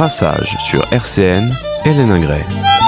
Brassage sur RCN, Hélène Ingray.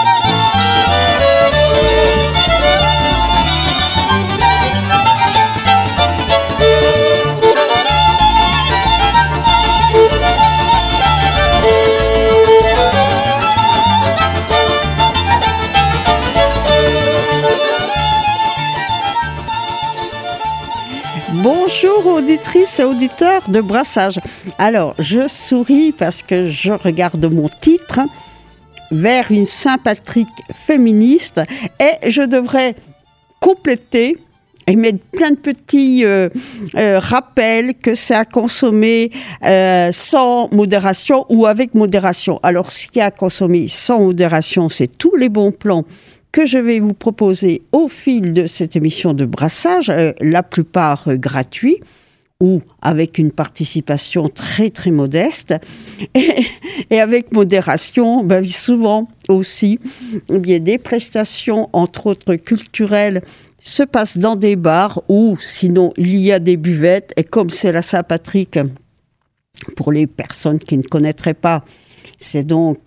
Bonjour auditrices et auditeurs de Brassage. Alors, je souris parce que je regarde mon titre vers une Saint-Patrick féministe et je devrais compléter et mettre plein de petits rappels que c'est à consommer sans modération ou avec modération. Alors, ce qu'il y a à consommer sans modération, c'est tous les bons plans que je vais vous proposer au fil de cette émission de Brassage, la plupart gratuits ou avec une participation très très modeste et avec modération, souvent aussi, des prestations entre autres culturelles se passent dans des bars ou sinon il y a des buvettes et comme c'est la Saint-Patrick, pour les personnes qui ne connaîtraient pas, c'est donc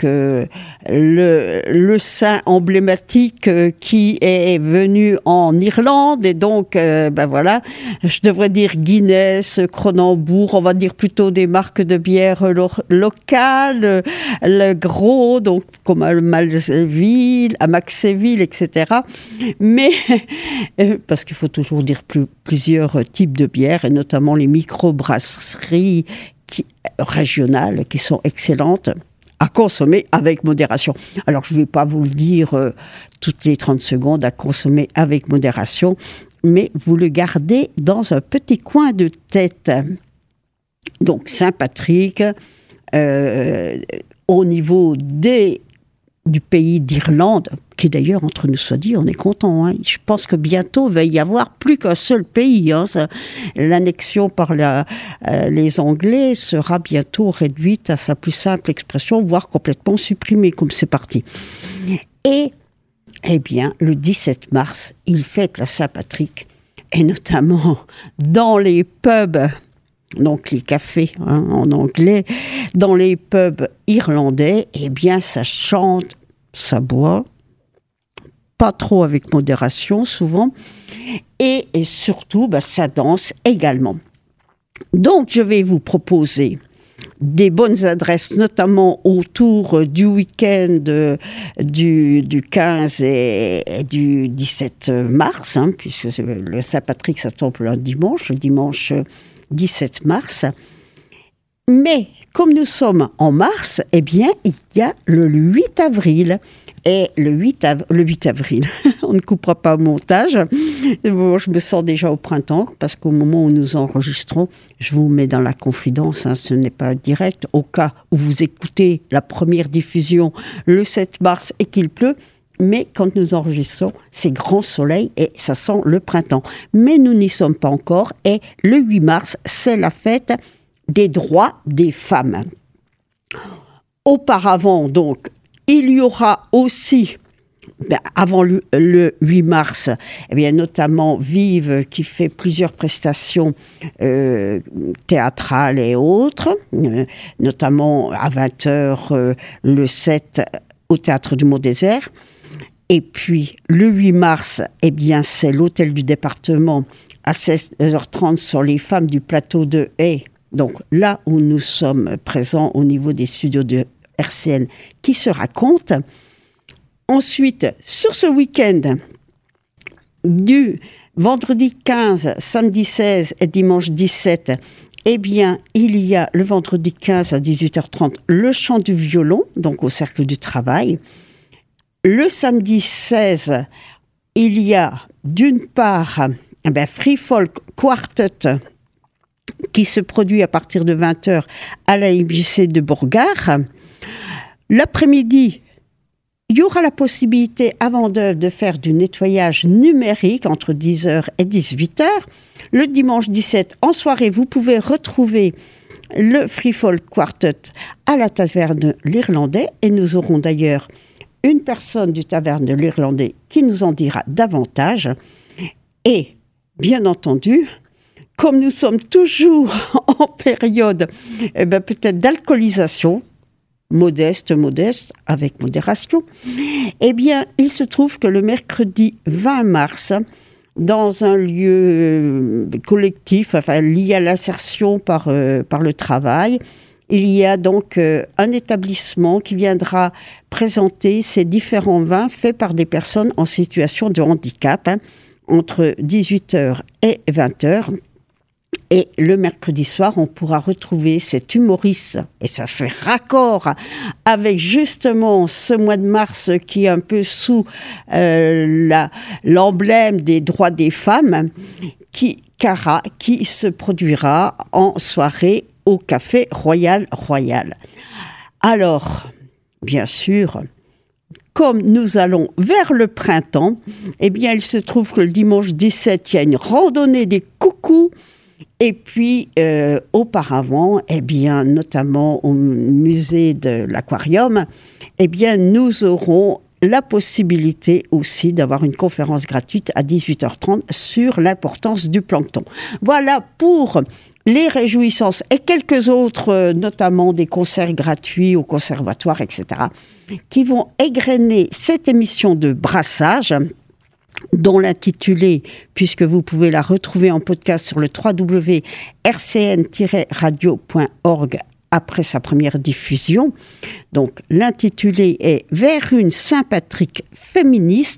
le saint emblématique qui est venu en Irlande et donc, voilà, je devrais dire Guinness, Cronenbourg, on va dire plutôt des marques de bière locales, le gros, donc comme à Maxéville, etc. Mais, parce qu'il faut toujours dire plusieurs types de bières et notamment les microbrasseries régionales qui sont excellentes, à consommer avec modération. Alors, je ne vais pas vous le dire toutes les 30 secondes, à consommer avec modération, mais vous le gardez dans un petit coin de tête. Donc, Saint-Patrick, au niveau du pays d'Irlande, qui d'ailleurs, entre nous soit dit, on est content. Je pense que bientôt, il va y avoir plus qu'un seul pays. L'annexion par les Anglais sera bientôt réduite à sa plus simple expression, voire complètement supprimée, comme c'est parti. Et, le 17 mars, il fête la Saint-Patrick, et notamment dans les pubs, donc les cafés en anglais, dans les pubs irlandais, ça chante, ça boit, pas trop avec modération souvent, et surtout ça danse également. Donc je vais vous proposer des bonnes adresses, notamment autour du week-end du 15 et du 17 mars, puisque le Saint-Patrick ça tombe le dimanche 17 mars. Mais comme nous sommes en mars, il y a le 8 avril. Et le 8 avril, on ne coupera pas au montage. Bon, je me sens déjà au printemps, parce qu'au moment où nous enregistrons, je vous mets dans la confidence, ce n'est pas direct. Au cas où vous écoutez la première diffusion le 7 mars et qu'il pleut, mais quand nous enregistrons, c'est grand soleil et ça sent le printemps. Mais nous n'y sommes pas encore et le 8 mars, c'est la fête des droits des femmes. Auparavant, donc, il y aura aussi, avant le 8 mars, notamment Vive qui fait plusieurs prestations théâtrales et autres, notamment à 20h le 7 au Théâtre du Mont-Désert. Et puis le 8 mars, c'est l'hôtel du département à 16h30 sur les femmes du plateau de Haye. Donc là où nous sommes présents au niveau des studios de RCN qui se racontent. Ensuite, sur ce week-end du vendredi 15, samedi 16 et dimanche 17, il y a le vendredi 15 à 18h30 le chant du violon, donc au Cercle du Travail. Le samedi 16, il y a d'une part Free Folk Quartet qui se produit à partir de 20h à la MJC de Bourgard. L'après-midi, il y aura la possibilité avant de faire du nettoyage numérique entre 10h et 18h. Le dimanche 17, en soirée, vous pouvez retrouver le Free Folk Quartet à la Taverne de l'Irlandais. Et nous aurons d'ailleurs une personne du Taverne de l'Irlandais qui nous en dira davantage. Et, bien entendu, comme nous sommes toujours en période peut-être d'alcoolisation, modeste, avec modération. Eh bien, il se trouve que le mercredi 20 mars, dans un lieu collectif, lié à l'insertion par le travail, il y a donc un établissement qui viendra présenter ces différents vins faits par des personnes en situation de handicap, entre 18h et 20h. Et le mercredi soir, on pourra retrouver cet humoriste, et ça fait raccord avec justement ce mois de mars qui est un peu sous l'emblème des droits des femmes, Cara, qui se produira en soirée au Café Royal. Alors, bien sûr, comme nous allons vers le printemps, eh bien, il se trouve que le dimanche 17, il y a une randonnée des coucous. Et puis, auparavant, eh bien, notamment au musée de l'Aquarium, eh bien, nous aurons la possibilité aussi d'avoir une conférence gratuite à 18h30 sur l'importance du plancton. Voilà pour les réjouissances et quelques autres, notamment des concerts gratuits au conservatoire, etc., qui vont égrener cette émission de brassage, dont l'intitulé, puisque vous pouvez la retrouver en podcast sur le www.rcn-radio.org après sa première diffusion. Donc, l'intitulé est « Vers une Saint-Patrick féministe ».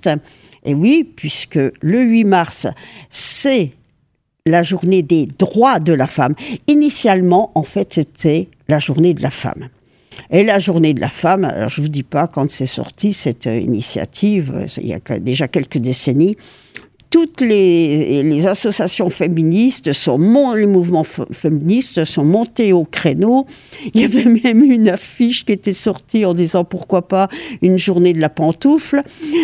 Et oui, puisque le 8 mars, c'est la journée des droits de la femme. Initialement, en fait, c'était la journée de la femme. Et la journée de la femme, alors je ne vous dis pas quand c'est sorti cette initiative, il y a déjà quelques décennies, toutes les associations féministes, les mouvements féministes sont montés au créneau. Il y avait même une affiche qui était sortie en disant pourquoi pas une journée de la pantoufle.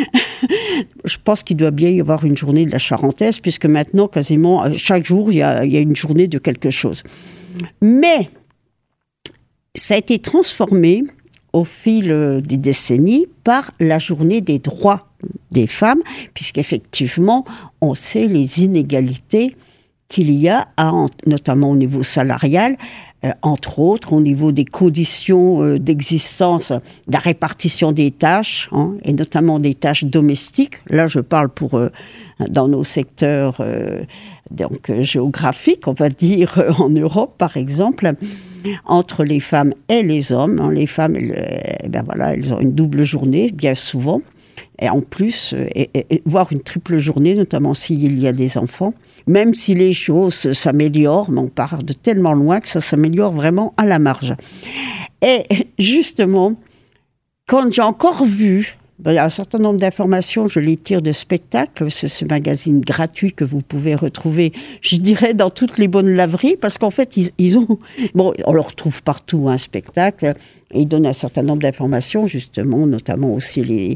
Je pense qu'il doit bien y avoir une journée de la charentaise, puisque maintenant, quasiment chaque jour, il y a une journée de quelque chose. Mais ça a été transformé au fil des décennies par la journée des droits des femmes, puisqu'effectivement, on sait les inégalités qu'il y a, notamment au niveau salarial, entre autres au niveau des conditions d'existence, de la répartition des tâches, et notamment des tâches domestiques. Là, je parle dans nos secteurs géographiques, on va dire en Europe, par exemple, entre les femmes et les hommes. Les femmes, elles ont une double journée, bien souvent, et en plus, voire une triple journée, notamment s'il y a des enfants. Même si les choses s'améliorent, mais on part de tellement loin que ça s'améliore vraiment à la marge. Et justement, quand j'ai encore vu, il y a un certain nombre d'informations, je les tire de spectacles, c'est ce magazine gratuit que vous pouvez retrouver, je dirais, dans toutes les bonnes laveries, parce qu'en fait, ils ont... Bon, on le retrouve partout, un spectacle, et ils donnent un certain nombre d'informations, justement, notamment aussi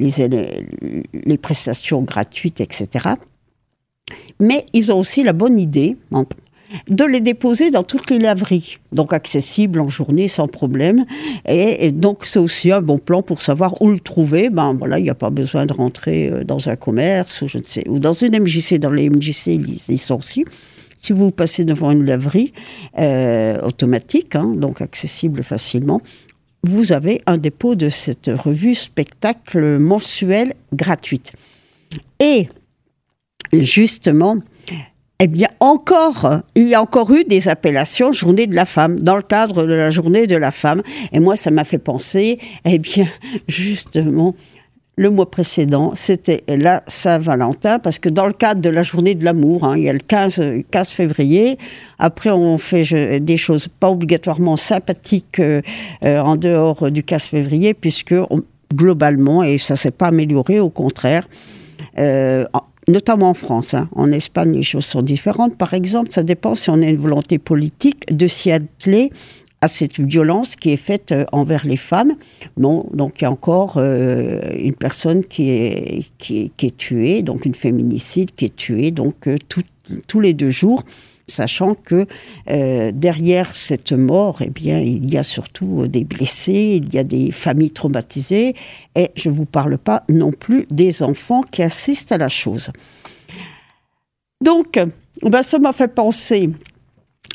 les prestations gratuites, etc. Mais ils ont aussi la bonne idée de les déposer dans toutes les laveries, donc accessibles en journée sans problème. Et donc c'est aussi un bon plan pour savoir où le trouver. Il n'y a pas besoin de rentrer dans un commerce ou dans une MJC. Dans les MJC, ils sont aussi. Si vous passez devant une laverie automatique, donc accessible facilement, vous avez un dépôt de cette revue spectacle mensuelle gratuite. Et justement, il y a encore eu des appellations Journée de la femme, dans le cadre de la Journée de la femme. Et moi, ça m'a fait penser, justement, le mois précédent, c'était la Saint-Valentin, parce que dans le cadre de la Journée de l'amour, il y a le 15 février, après on fait des choses pas obligatoirement sympathiques en dehors du 15 février, puisque globalement, et ça ne s'est pas amélioré, au contraire, notamment en France. En Espagne, les choses sont différentes. Par exemple, ça dépend si on a une volonté politique de s'y atteler à cette violence qui est faite envers les femmes. Bon, donc il y a encore une personne qui est tuée, donc une féminicide qui est tuée donc tous les 2 jours, sachant que derrière cette mort, il y a surtout des blessés, il y a des familles traumatisées, et je ne vous parle pas non plus des enfants qui assistent à la chose. Donc, ça m'a fait penser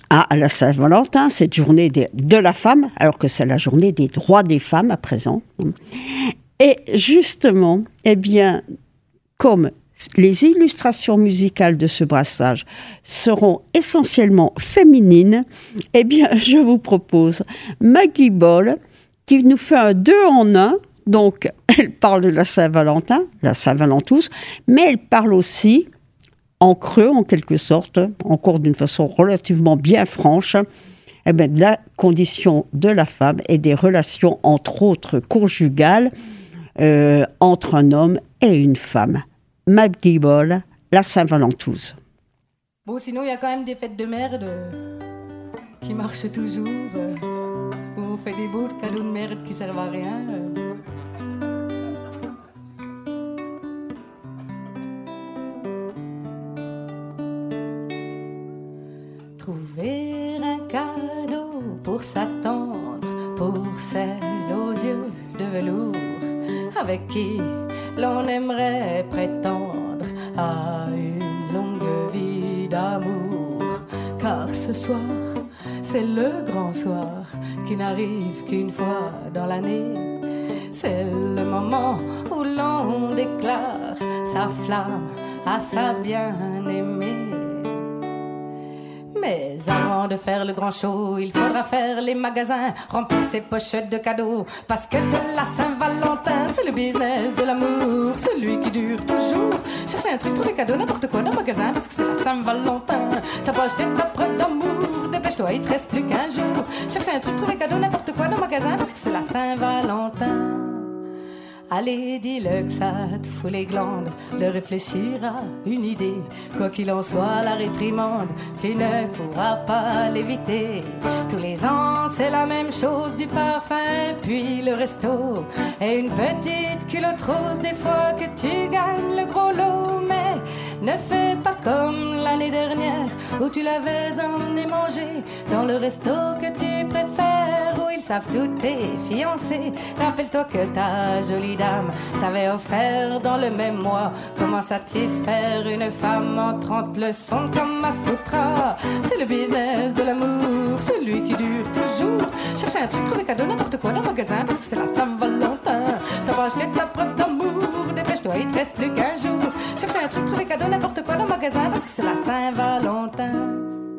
Ah, à la Saint-Valentin, cette journée de la femme, alors que c'est la journée des droits des femmes à présent. Et justement, eh bien, comme les illustrations musicales de ce brassage seront essentiellement féminines, eh bien, je vous propose Maggie Ball, qui nous fait un 2 en 1. Donc, elle parle de la Saint-Valentin, la Saint-Valentous, mais elle parle aussi en creux, en quelque sorte, encore d'une façon relativement bien franche, eh bien, de la condition de la femme et des relations, entre autres, conjugales, entre un homme et une femme. Maggie Ball, la Saint-Valentous. Bon, sinon, il y a quand même des fêtes de merde qui marchent toujours, où on fait des beaux cadeaux de merde qui servent à rien. Trouver un cadeau pour s'attendre, pour celle aux yeux de velours, avec qui l'on aimerait prétendre à une longue vie d'amour. Car ce soir, c'est le grand soir qui n'arrive qu'une fois dans l'année. C'est le moment où l'on déclare sa flamme à sa bien-aimée. Mais avant de faire le grand show, il faudra faire les magasins, remplir ses pochettes de cadeaux. Parce que c'est la Saint-Valentin, c'est le business de l'amour, celui qui dure toujours. Chercher un truc, trouver cadeau, n'importe quoi dans le magasin, parce que c'est la Saint-Valentin. T'as pas acheté ta preuve d'amour, dépêche-toi, il te reste plus qu'un jour. Chercher un truc, trouver cadeau, n'importe quoi dans le magasin, parce que c'est la Saint-Valentin. Allez, dis-le que ça te fout les glandes de réfléchir à une idée. Quoi qu'il en soit, la réprimande, tu ne pourras pas l'éviter. Tous les ans, c'est la même chose, du parfum, puis le resto. Et une petite culotte rose des fois que tu gagnes le gros lot. Mais ne fais pas comme l'année dernière où tu l'avais emmené manger dans le resto que tu préfères, où ils savent tous tes fiancés. Rappelle-toi que ta jolie dame t'avait offert dans le même mois comment satisfaire une femme en 30 leçons de Kama Sutra. C'est le business de l'amour, celui qui dure toujours. Chercher un truc, trouver cadeau, n'importe quoi dans le magasin, parce que c'est la Saint-Valentin. T'as pas acheté ta preuve d'amour, dépêche-toi, il te reste plus qu'un jour. Chercher un truc, trouver cadeau, n'importe quoi dans le magasin, parce que c'est la Saint-Valentin.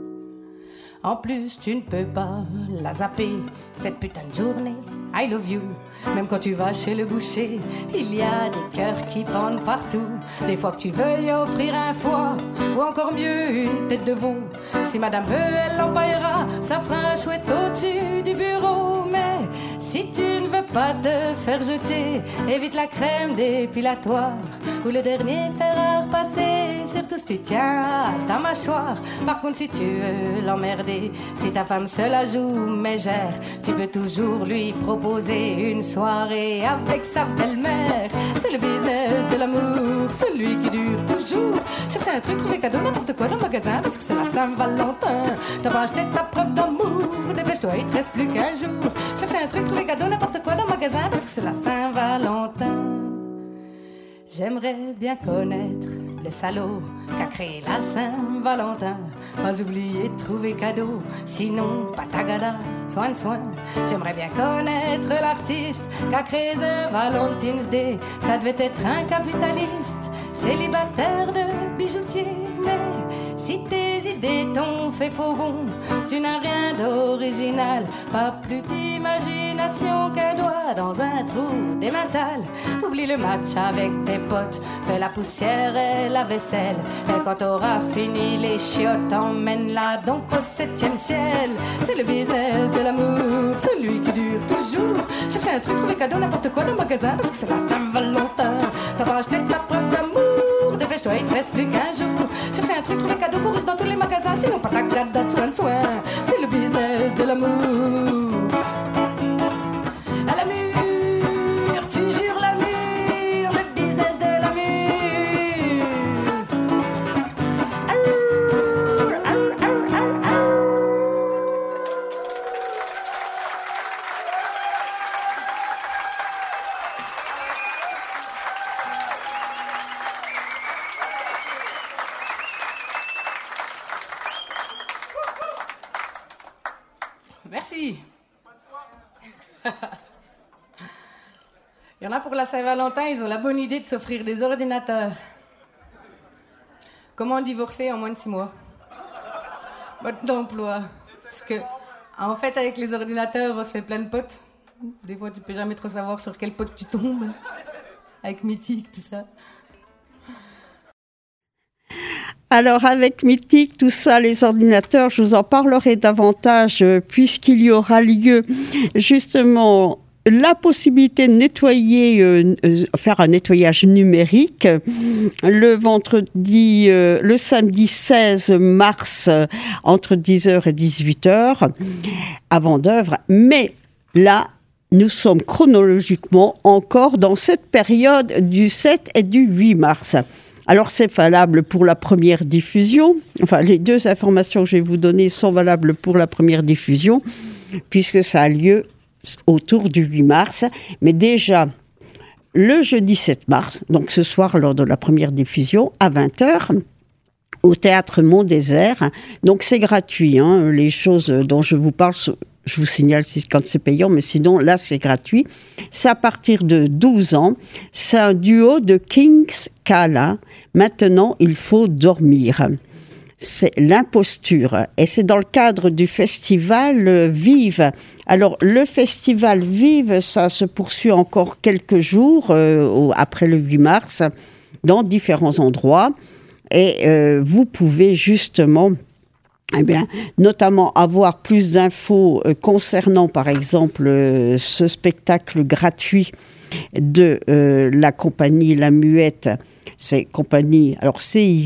En plus, tu ne peux pas la zapper, cette putain de journée. I love you. Même quand tu vas chez le boucher, il y a des cœurs qui pendent partout. Des fois que tu veux y offrir un foie, ou encore mieux une tête de veau. Si madame veut, elle en paillera, ça fera un chouette au-dessus du bureau. Mais si tu ne veux pas te faire jeter, évite la crème dépilatoire ou le dernier fer à repasser. Surtout si tu tiens à ta mâchoire. Par contre, si tu veux l'emmerder, si ta femme se la joue mégère, tu peux toujours lui proposer une soirée avec sa belle-mère. C'est le business de l'amour, celui qui dure toujours. Chercher un truc, trouver cadeau, n'importe quoi dans le magasin, parce que c'est la Saint-Valentin. T'as pas acheté ta preuve d'amour, dépêche-toi, il te reste plus qu'un jour. Chercher un truc, trouver cadeau, n'importe quoi dans le magasin, parce que c'est la Saint-Valentin. J'aimerais bien connaître le salaud qu'a créé la Saint-Valentin. Pas oublier de trouver cadeau, sinon patagada, soin de soin. J'aimerais bien connaître l'artiste qu'a créé The Valentine's Day. Ça devait être un capitaliste, célibataire de bijoutier. Mais si tes idées t'ont fait faux bon, si tu n'as rien d'original, pas plus d'imagination qu'un doigt dans un trou d'émental. Oublie le match avec tes potes, fais la poussière et la vaisselle. Et quand t'auras fini les chiottes, emmène-la donc au 7e ciel. C'est le business de l'amour, celui qui dure toujours. Chercher un truc, trouver cadeau, n'importe quoi dans le magasin, parce que c'est la Saint-Valentin. T'as pas acheté ta preuve d'amour, dépêche-toi, il te reste plus qu'un jour. Chercher un truc, trouver cadeau, courir dans tous les magasins, sinon pas ta garde, soin de soin. C'est le business de l'amour. À la mûre, tu jures la mûre, le business de la mûre. Merci. Il y en a pour la Saint-Valentin, ils ont la bonne idée de s'offrir des ordinateurs. Comment divorcer en moins de 6 mois? Mode d'emploi. Parce que, en fait, avec les ordinateurs, on se fait plein de potes. Des fois, tu peux jamais trop savoir sur quel pote tu tombes. Avec Mythique, tout ça. Alors, avec Mythique, tout ça, les ordinateurs, je vous en parlerai davantage puisqu'il y aura lieu justement la possibilité de nettoyer, faire un nettoyage numérique le samedi 16 mars entre 10h et 18h à Vendeuvre. Mais là, nous sommes chronologiquement encore dans cette période du 7 et du 8 mars. Alors, c'est valable pour la première diffusion. Enfin, les deux informations que je vais vous donner sont valables pour la première diffusion, puisque ça a lieu autour du 8 mars. Mais déjà, le jeudi 7 mars, donc ce soir, lors de la première diffusion, à 20h, au Théâtre Mont-Désert. Donc, c'est gratuit. Les choses dont je vous parle, je vous signale quand c'est payant, mais sinon, là, c'est gratuit. C'est à partir de 12 ans. C'est un duo de Kings Kala. Maintenant, il faut dormir. C'est l'imposture. Et c'est dans le cadre du festival Vive. Alors, le festival Vive, ça se poursuit encore quelques jours après le 8 mars, dans différents endroits. Et vous pouvez justement... notamment avoir plus d'infos concernant, par exemple, ce spectacle gratuit de la compagnie La Muette. C'est compagnie, alors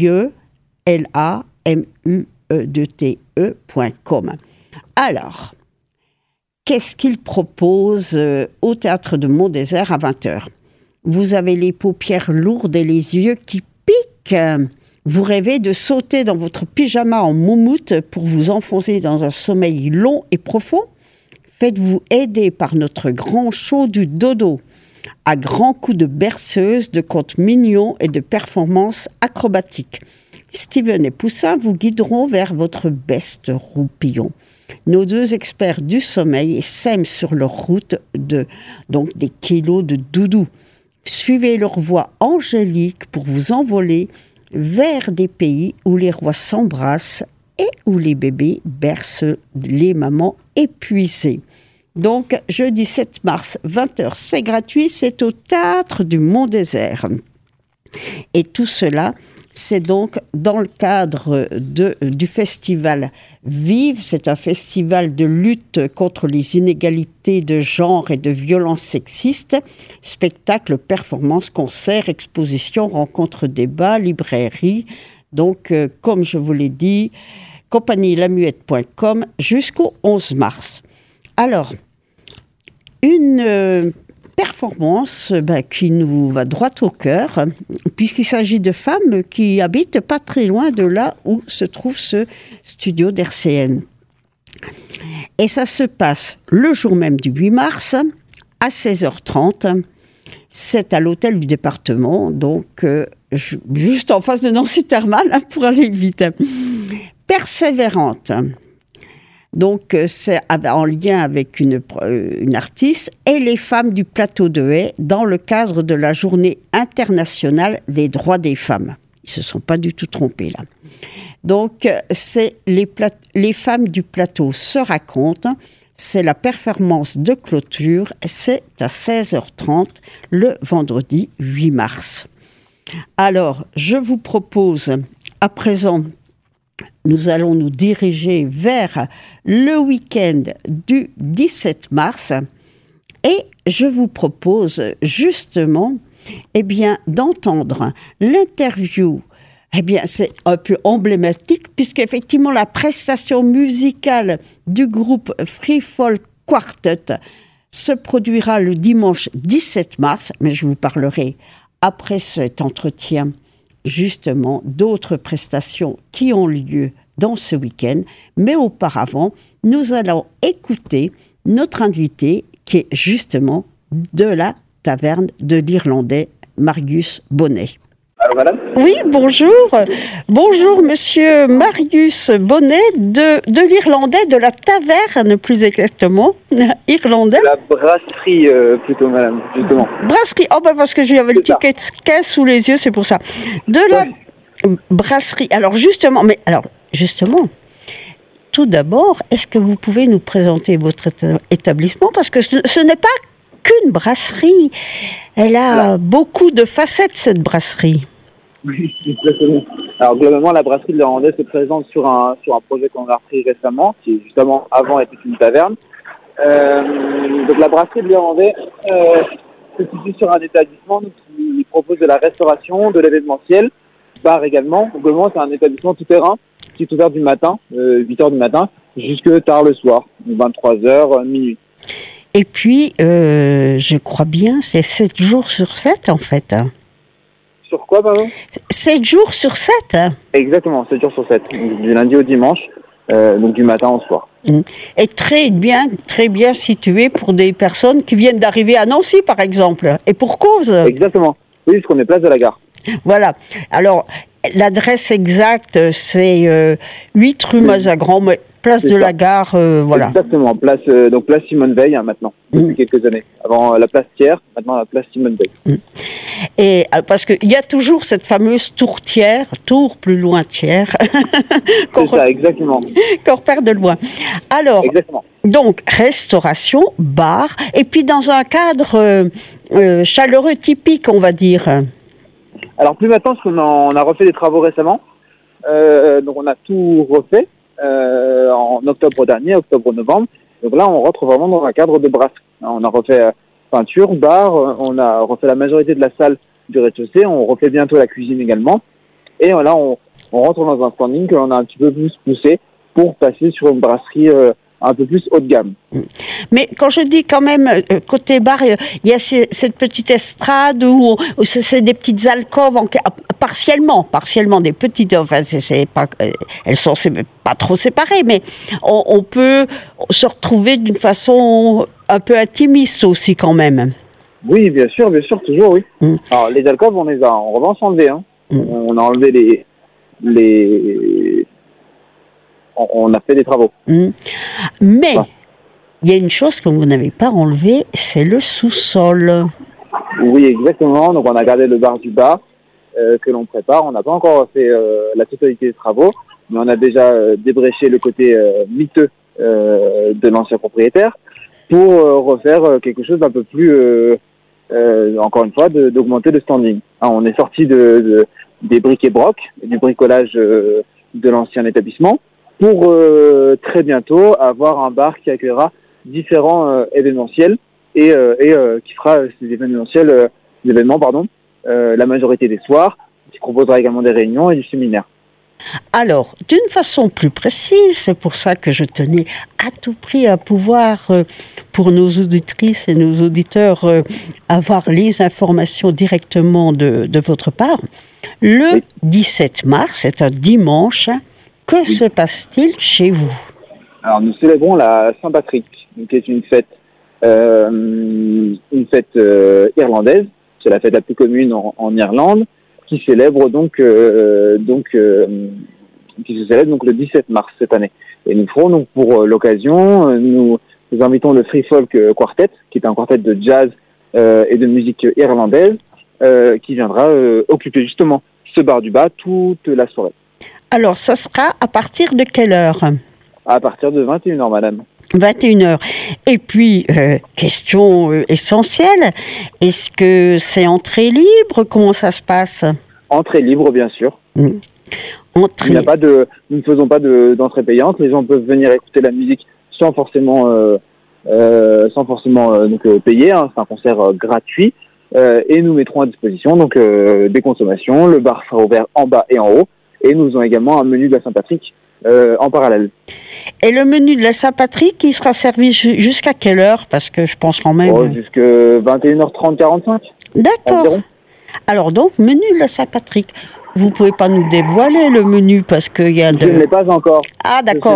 CIELAMUEDTE.com. Alors, qu'est-ce qu'il propose au Théâtre de Mont-Désert à 20h? Vous avez les paupières lourdes et les yeux qui piquent. Vous rêvez de sauter dans votre pyjama en moumoute pour vous enfoncer dans un sommeil long et profond? Faites-vous aider par notre grand show du dodo, à grands coups de berceuse, de contes mignons et de performances acrobatiques. Steven et Poussin vous guideront vers votre best roupillon. Nos deux experts du sommeil sèment sur leur route donc des kilos de doudou. Suivez leur voix angélique pour vous envoler vers des pays où les rois s'embrassent et où les bébés bercent les mamans épuisées. Donc, jeudi 7 mars, 20h, c'est gratuit, c'est au Théâtre du Mont-Désert. Et tout cela, c'est donc dans le cadre du festival Vive. C'est un festival de lutte contre les inégalités de genre et de violences sexistes. Spectacles, performances, concerts, expositions, rencontres, débats, librairies. Donc, comme je vous l'ai dit, compagnielamuette.com jusqu'au 11 mars. Alors, une performance qui nous va droit au cœur, puisqu'il s'agit de femmes qui habitent pas très loin de là où se trouve ce studio d'RCN. Et ça se passe le jour même du 8 mars, à 16h30. C'est à l'hôtel du département, donc juste en face de Nancy Thermal, pour aller vite. Persévérante. Donc, c'est en lien avec une artiste et les femmes du plateau de Haye dans le cadre de la Journée internationale des droits des femmes. Ils ne se sont pas du tout trompés, là. Donc, c'est les femmes du plateau se racontent. C'est la performance de clôture. C'est à 16h30 le vendredi 8 mars. Alors, je vous propose à présent... Nous allons nous diriger vers le week-end du 17 mars et je vous propose justement d'entendre l'interview. C'est un peu emblématique puisqu'effectivement la prestation musicale du groupe Free Folk Quartet se produira le dimanche 17 mars, mais je vous parlerai après cet entretien justement d'autres prestations qui ont lieu dans ce week-end. Mais auparavant, nous allons écouter notre invité qui est justement de la taverne de l'Irlandais, Margus Bonnet. Alors, madame? Oui, bonjour. Bonjour, monsieur Marius Bonnet de l'Irlandais, de la taverne, plus exactement. Irlandais. La brasserie, plutôt, madame, justement. Brasserie. Oh, parce que j'avais le ticket de caisse sous les yeux, c'est pour ça. De la brasserie. Alors, justement, tout d'abord, est-ce que vous pouvez nous présenter votre établissement? Parce que ce n'est pas qu'une brasserie. Elle a beaucoup de facettes, cette brasserie. Oui, exactement. Alors, globalement, la brasserie de l'Irlandais se présente sur un projet qu'on a repris récemment, qui, justement, avant était une taverne. Donc, la brasserie de l'Irlandais se situe sur un établissement qui propose de la restauration, de l'événementiel, bar également. Donc, globalement, c'est un établissement tout-terrain qui est ouvert du matin, 8h du matin, jusque tard le soir, 23h, minuit. Et puis, je crois bien, c'est 7 jours sur 7, en fait. Sur quoi, pardon? 7 jours sur 7. Exactement, 7 jours sur 7. Donc, du lundi au dimanche, donc du matin au soir. Et très bien situé pour des personnes qui viennent d'arriver à Nancy, par exemple. Et pour cause. Exactement. Oui, parce qu'on est place de la gare. Voilà. Alors, l'adresse exacte, c'est 8 rue Mazagran, mais place de la gare, voilà. Exactement, place Simone Veil, maintenant, depuis quelques années. Avant la place Thiers, maintenant la place Simone Veil. Et parce qu'il y a toujours cette fameuse tourtière, tour plus loin Thiers, c'est ça, exactement. qu'on repère de loin. Alors, exactement. Donc, restauration, bar, et puis dans un cadre chaleureux typique, on va dire. Alors, plus maintenant, parce qu'on a refait des travaux récemment. Donc, on a tout refait. En octobre dernier, octobre-novembre. Donc là, on rentre vraiment dans un cadre de brasserie. On a refait peinture, bar, on a refait la majorité de la salle du rez-de-chaussée, on refait bientôt la cuisine également. Et là, on rentre dans un standing que l'on a un petit peu plus poussé pour passer sur une brasserie un peu plus haut de gamme. Mais quand je dis quand même côté bar, il y a cette petite estrade où c'est des petites alcôves partiellement des petites. Enfin, c'est pas, elles sont pas trop séparées, mais on peut se retrouver d'une façon un peu intimiste aussi quand même. Oui, bien sûr, toujours oui. Alors les alcôves, on les a en revanche enlevés. On a enlevé on a fait des travaux. Mais il y a une chose que vous n'avez pas enlevée, c'est le sous-sol. Oui, exactement. Donc on a gardé le bar du bas que l'on prépare. On n'a pas encore fait la totalité des travaux, mais on a déjà débréché le côté miteux de l'ancien propriétaire pour refaire quelque chose d'un peu plus, encore une fois, d'augmenter le standing. On est sorti des briques et brocs, du bricolage de l'ancien établissement, pour très bientôt avoir un bar qui accueillera différents événementiels et qui fera ces événements, la majorité des soirs, qui proposera également des réunions et du séminaire. Alors, d'une façon plus précise, c'est pour ça que je tenais à tout prix à pouvoir, pour nos auditrices et nos auditeurs, avoir les informations directement de votre part. Le 17 mars, c'est un dimanche. Que se passe-t-il chez vous? Alors, nous célébrons la Saint-Patrick, qui est une fête irlandaise. C'est la fête la plus commune en Irlande, qui célèbre qui se célèbre donc le 17 mars cette année. Et nous ferons donc pour l'occasion, nous invitons le Free Folk Quartet, qui est un quartet de jazz et de musique irlandaise, qui viendra occuper justement ce bar du bas toute la soirée. Alors, ça sera à partir de quelle heure? À partir de 21h, madame. 21h. Et puis, question essentielle, est-ce que c'est entrée libre? Comment ça se passe? Entrée libre, bien sûr. Entrée. Nous ne faisons pas d'entrée payante. Les gens peuvent venir écouter la musique sans forcément payer. C'est un concert gratuit. Et nous mettrons à disposition des consommations. Le bar sera ouvert en bas et en haut. Et nous avons également un menu de la Saint-Patrick en parallèle. Et le menu de la Saint-Patrick, il sera servi jusqu'à quelle heure? Parce que je pense quand même... Jusqu'à 21h30, 45. D'accord. Environ. Alors donc, menu de la Saint-Patrick. Vous ne pouvez pas nous dévoiler le menu parce qu'il y a Je ne l'ai pas encore. Ah, d'accord.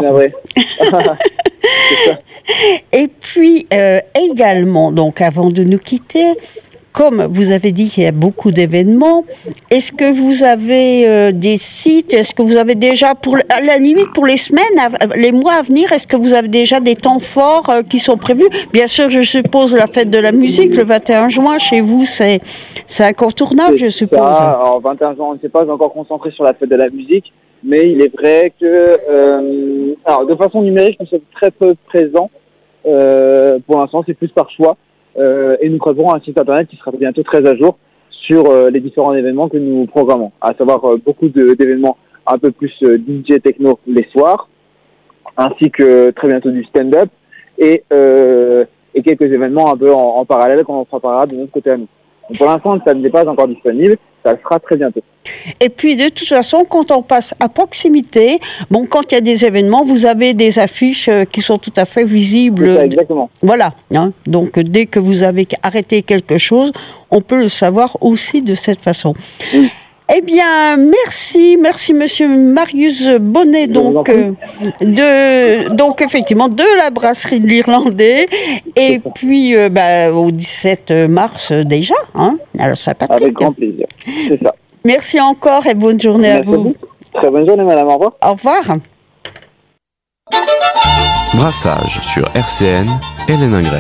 Et puis, également, donc avant de nous quitter, comme vous avez dit qu'il y a beaucoup d'événements, est-ce que vous avez des sites? Est-ce que vous avez déjà, à la limite pour les semaines, les mois à venir, est-ce que vous avez déjà des temps forts qui sont prévus? Bien sûr, je suppose la fête de la musique, le 21 juin, chez vous, c'est incontournable, je suppose. Alors, 21 juin, on ne s'est pas encore concentré sur la fête de la musique, mais il est vrai que, alors, de façon numérique, nous sommes très peu présents. Pour l'instant, c'est plus par choix. Et nous créerons un site internet qui sera bientôt très à jour sur les différents événements que nous programmons, à savoir beaucoup d'événements un peu plus DJ techno les soirs, ainsi que très bientôt du stand-up et quelques événements un peu en parallèle qu'on préparera de notre côté à nous. Donc pour l'instant, ça n'est pas encore disponible, ça le sera très bientôt. Et puis de toute façon, quand on passe à proximité, bon, quand il y a des événements, vous avez des affiches qui sont tout à fait visibles. C'est ça, exactement. Voilà. Hein. Donc dès que vous avez arrêté quelque chose, on peut le savoir aussi de cette façon. Oui. Eh bien, merci Monsieur Marius Bonnet, donc effectivement de la brasserie de l'Irlandais, et puis au 17 mars déjà, hein, alors sympathique. Avec grand plaisir, c'est ça. Merci encore et bonne journée à vous. Très bonne journée, madame, au revoir. Au revoir. Brassage sur RCN, Hélène Ingray.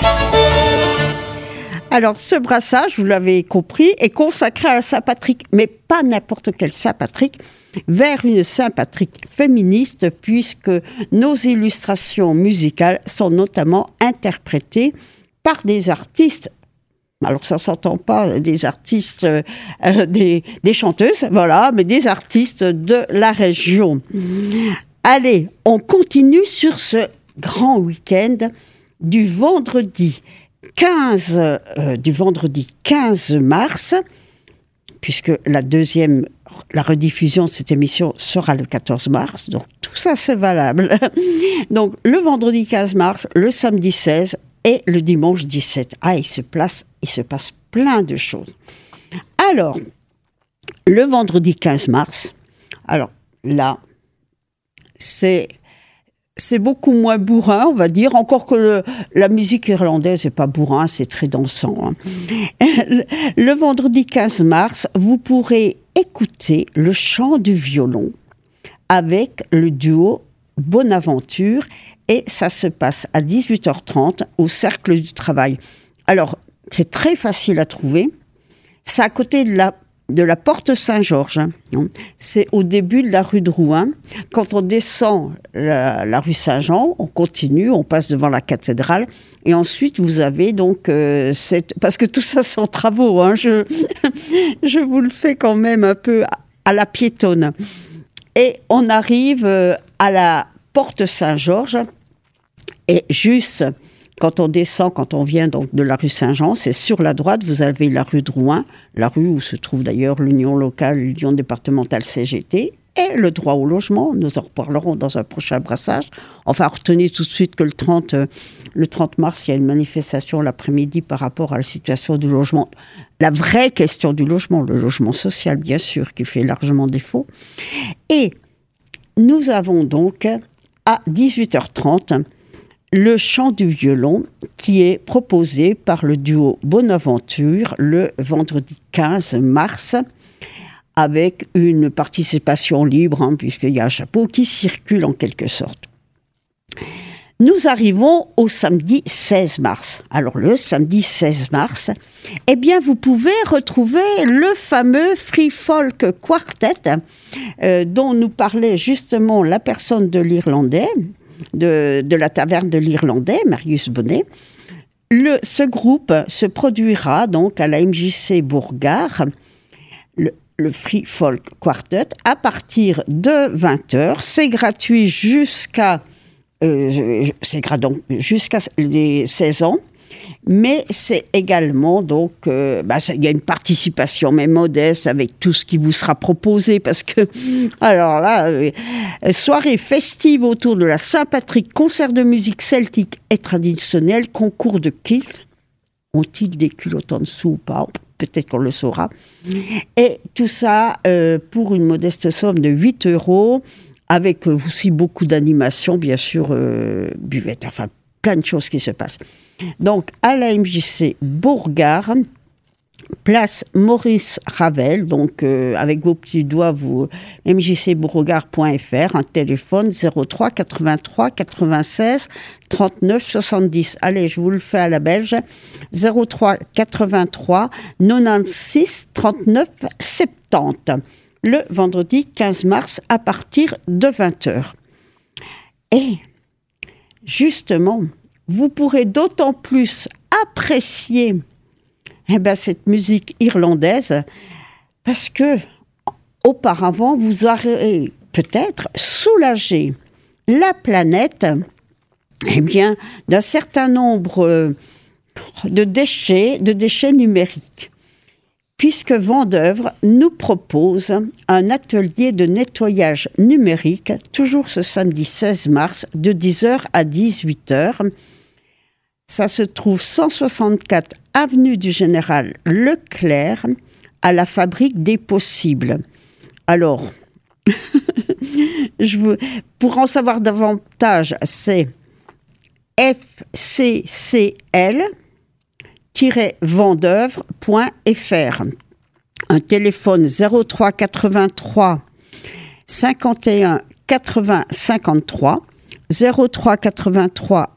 Alors, ce brassage, vous l'avez compris, est consacré à la Saint-Patrick, mais pas n'importe quelle Saint-Patrick, vers une Saint-Patrick féministe, puisque nos illustrations musicales sont notamment interprétées par des artistes. Alors, ça ne s'entend pas des artistes, des chanteuses, voilà, mais des artistes de la région. Allez, on continue sur ce grand week-end du vendredi 15 mars, puisque la rediffusion de cette émission sera le 14 mars, donc tout ça c'est valable. Donc le vendredi 15 mars, le samedi 16 et le dimanche 17. Ah, il se passe plein de choses. Alors, le vendredi 15 mars, alors là, c'est beaucoup moins bourrin, on va dire, encore que la musique irlandaise n'est pas bourrin, c'est très dansant. Hein. Le vendredi 15 mars, vous pourrez écouter le chant du violon avec le duo Bonaventure, et ça se passe à 18h30 au Cercle du Travail. Alors, c'est très facile à trouver. C'est à côté de la Porte Saint-Georges. Hein. C'est au début de la rue de Rouen. Quand on descend la rue Saint-Jean, on continue, on passe devant la cathédrale. Et ensuite, vous avez donc parce que tout ça, c'est en travaux. Hein, je vous le fais quand même un peu à la piétonne. Et on arrive à la Porte Saint-Georges. Et juste... Quand on vient donc de la rue Saint-Jean, c'est sur la droite, vous avez la rue de Rouen, la rue où se trouve d'ailleurs l'Union locale, l'Union départementale CGT, et le droit au logement. Nous en reparlerons dans un prochain brassage. Enfin, retenez tout de suite que le 30 mars, il y a une manifestation l'après-midi par rapport à la situation du logement. La vraie question du logement, le logement social, bien sûr, qui fait largement défaut. Et nous avons donc, à 18h30, le chant du violon qui est proposé par le duo Bonaventure le vendredi 15 mars avec une participation libre, hein, puisqu'il y a un chapeau qui circule en quelque sorte. Nous arrivons au samedi 16 mars. Alors le samedi 16 mars, eh bien vous pouvez retrouver le fameux Free Folk Quartet dont nous parlait justement la personne de l'Irlandais, de la taverne de l'Irlandais, Marius Bonnet. Ce groupe se produira donc à la MJC Bourgard, le Free Folk Quartet, à partir de 20h. C'est gratuit jusqu'à les 16 ans. Mais c'est également, donc, il y a une participation, mais modeste, avec tout ce qui vous sera proposé, parce que, alors là, soirée festive autour de la Saint-Patrick, concert de musique celtique et traditionnelle, concours de kilt. Ont-ils des culottes en dessous ou pas ? Peut-être qu'on le saura. Et tout ça pour une modeste somme de 8 €, avec aussi beaucoup d'animations, bien sûr, buvette, enfin, plein de choses qui se passent. Donc, à la MJC Bourgard, place Maurice Ravel, donc avec vos petits doigts, vous mjcbeauregard.fr, un téléphone 03 83 96 39 70. Allez, je vous le fais à la belge, 03 83 96 39 70. Le vendredi 15 mars à partir de 20h. Et justement, vous pourrez d'autant plus apprécier cette musique irlandaise parce que auparavant, vous aurez peut-être soulagé la planète d'un certain nombre de déchets numériques. Puisque Vendeuvre nous propose un atelier de nettoyage numérique, toujours ce samedi 16 mars, de 10h à 18h. Ça se trouve 164 avenue du Général Leclerc, à la Fabrique des Possibles. Alors, pour en savoir davantage, c'est fccl-vendeuvre.fr. Un téléphone 03 83 51 80 53, 03 83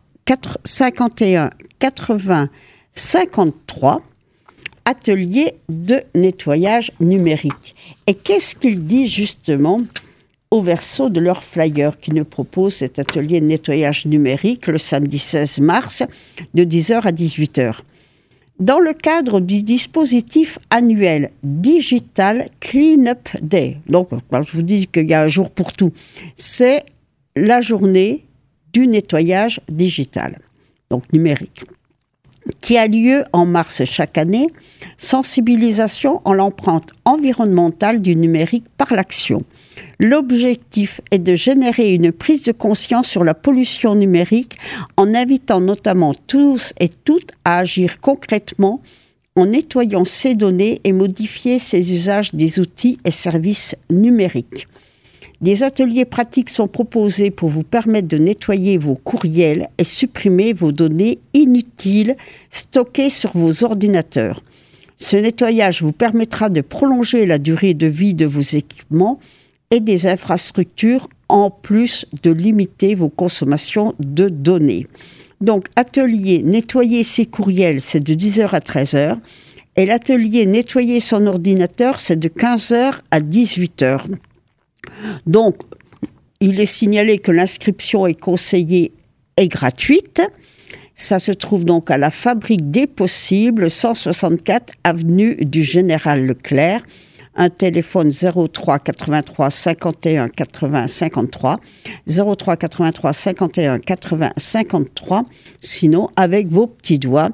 51 80 53, atelier de nettoyage numérique. Et qu'est-ce qu'il dit justement au verso de leur flyer qui nous propose cet atelier de nettoyage numérique le samedi 16 mars de 10h à 18h. Dans le cadre du dispositif annuel Digital Cleanup Day, donc je vous dis qu'il y a un jour pour tout, c'est la journée du nettoyage digital, donc numérique, qui a lieu en mars chaque année, sensibilisation en l'empreinte environnementale du numérique par l'action. L'objectif est de générer une prise de conscience sur la pollution numérique en invitant notamment tous et toutes à agir concrètement en nettoyant ces données et modifier ces usages des outils et services numériques. Des ateliers pratiques sont proposés pour vous permettre de nettoyer vos courriels et supprimer vos données inutiles stockées sur vos ordinateurs. Ce nettoyage vous permettra de prolonger la durée de vie de vos équipements et des infrastructures, en plus de limiter vos consommations de données. Donc, atelier nettoyer ses courriels, c'est de 10h à 13h. Et l'atelier nettoyer son ordinateur, c'est de 15h à 18h. Donc, il est signalé que l'inscription est conseillée et gratuite. Ça se trouve donc à la Fabrique des Possibles, 164 avenue du Général Leclerc. Un téléphone 03 83 51 80 53, 03 83 51 80 53, sinon avec vos petits doigts,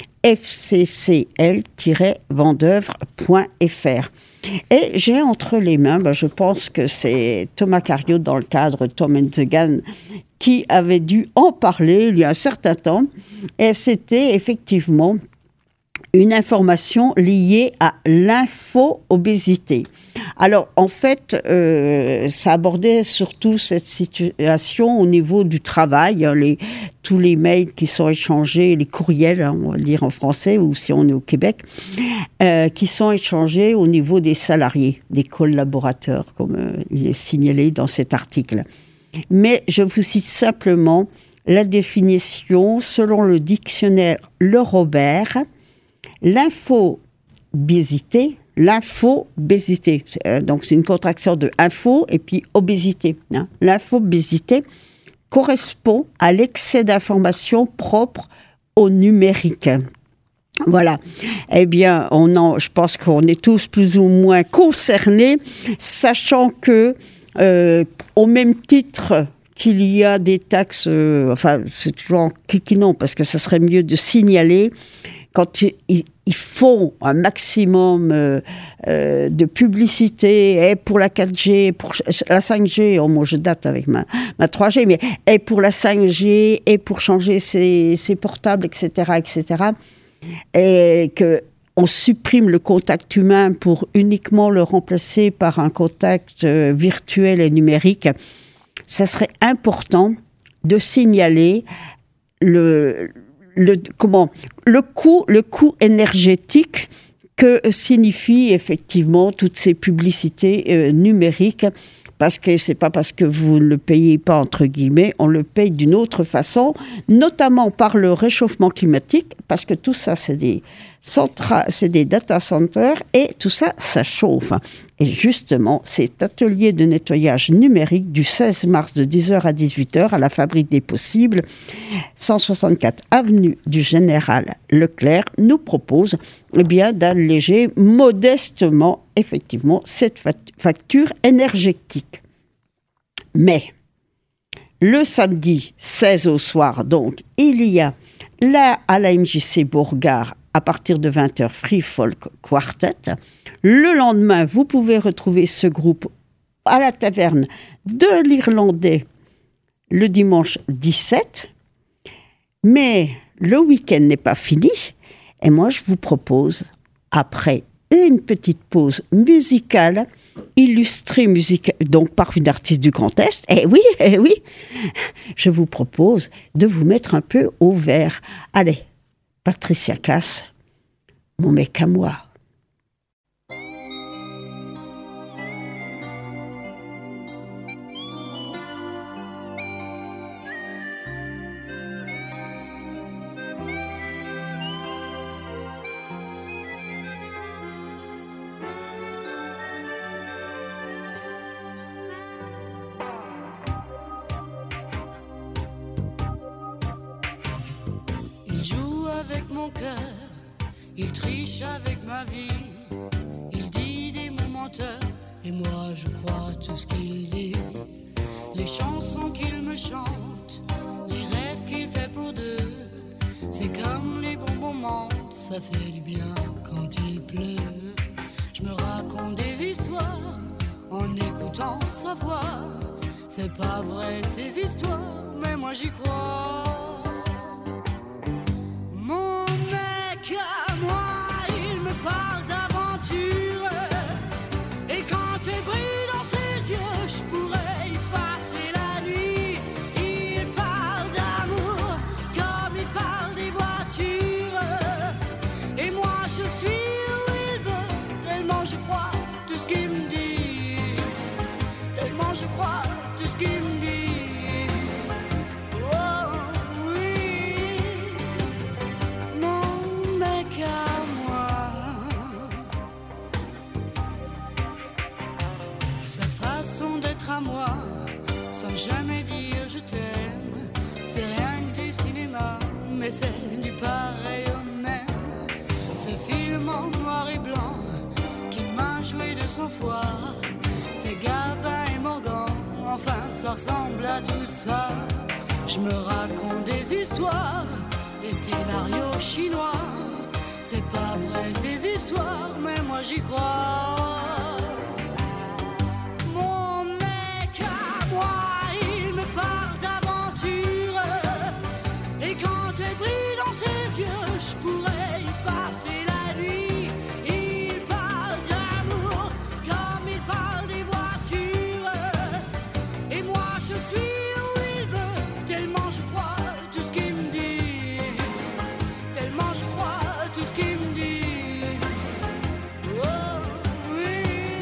fccl-vendeuvre.fr. Et j'ai entre les mains, je pense que c'est Thomas Cariot dans le cadre Tom and the Gun qui avait dû en parler il y a un certain temps, et c'était effectivement une information liée à l'info-obésité. Alors, en fait, ça abordait surtout cette situation au niveau du travail, tous les mails qui sont échangés, les courriels, on va dire en français, ou si on est au Québec, qui sont échangés au niveau des salariés, des collaborateurs, comme il est signalé dans cet article. Mais je vous cite simplement la définition selon le dictionnaire Le Robert. L'info-obésité, donc c'est une contraction de info et puis obésité. L'info-obésité correspond à l'excès d'informations propres au numérique. Voilà. Eh bien, je pense qu'on est tous plus ou moins concernés, sachant que, au même titre qu'il y a des taxes, c'est toujours non, parce que ça serait mieux de signaler quand ils font un maximum de publicité, et pour la 4G, pour la 5G, moi je date avec ma 3G, mais et pour la 5G, et pour changer ses portables, etc., et qu'on supprime le contact humain pour uniquement le remplacer par un contact virtuel et numérique, ça serait important de signaler le coût énergétique que signifient effectivement toutes ces publicités numériques, parce que c'est pas parce que vous ne le payez pas, entre guillemets, on le paye d'une autre façon, notamment par le réchauffement climatique, parce que tout ça, c'est des data centers, et tout ça, ça chauffe. Et justement, cet atelier de nettoyage numérique du 16 mars de 10h à 18h à la Fabrique des Possibles, 164 avenue du Général Leclerc, nous propose d'alléger modestement, effectivement, cette facture énergétique. Mais, le samedi 16 au soir, donc, il y a là à la MJC Bourgard, à partir de 20h, Free Folk Quartet. Le lendemain, vous pouvez retrouver ce groupe à la taverne de l'Irlandais le dimanche 17. Mais le week-end n'est pas fini. Et moi, je vous propose, après une petite pause musicale, illustrée donc par une artiste du Grand Est, eh oui, je vous propose de vous mettre un peu au vert. Allez, Patricia Cass, mon mec à moi. Il joue avec mon cœur, il triche avec ma vie, il dit des mots menteurs, et moi je crois tout ce qu'il dit. Les chansons qu'il me chante, les rêves qu'il fait pour deux, c'est comme les bons moments, ça fait du bien quand il pleut. Je me raconte des histoires en écoutant sa voix, c'est pas vrai ces histoires, mais moi j'y crois. Mon mec à moi, il me parle d'aventure, et quand elle brille dans ses yeux, je pourrais y passer la nuit. Il parle d'amour comme il parle des voitures, et moi je suis où il veut, tellement je crois tout ce qu'il me dit, tellement je crois tout ce qu'il me dit. D'être à moi, sans jamais dire je t'aime, c'est rien que du cinéma, mais c'est du pareil au même. Ce film en noir et blanc qui m'a joué de son foie, c'est Gabin et Morgan, enfin ça ressemble à tout ça. Je me raconte des histoires, des scénarios chinois, c'est pas vrai ces histoires, mais moi j'y crois. Je pourrais y passer la nuit. Il parle d'amour comme il parle des voitures, et moi je suis où il veut, tellement je crois tout ce qu'il me dit, tellement je crois tout ce qu'il me dit. Oh oui.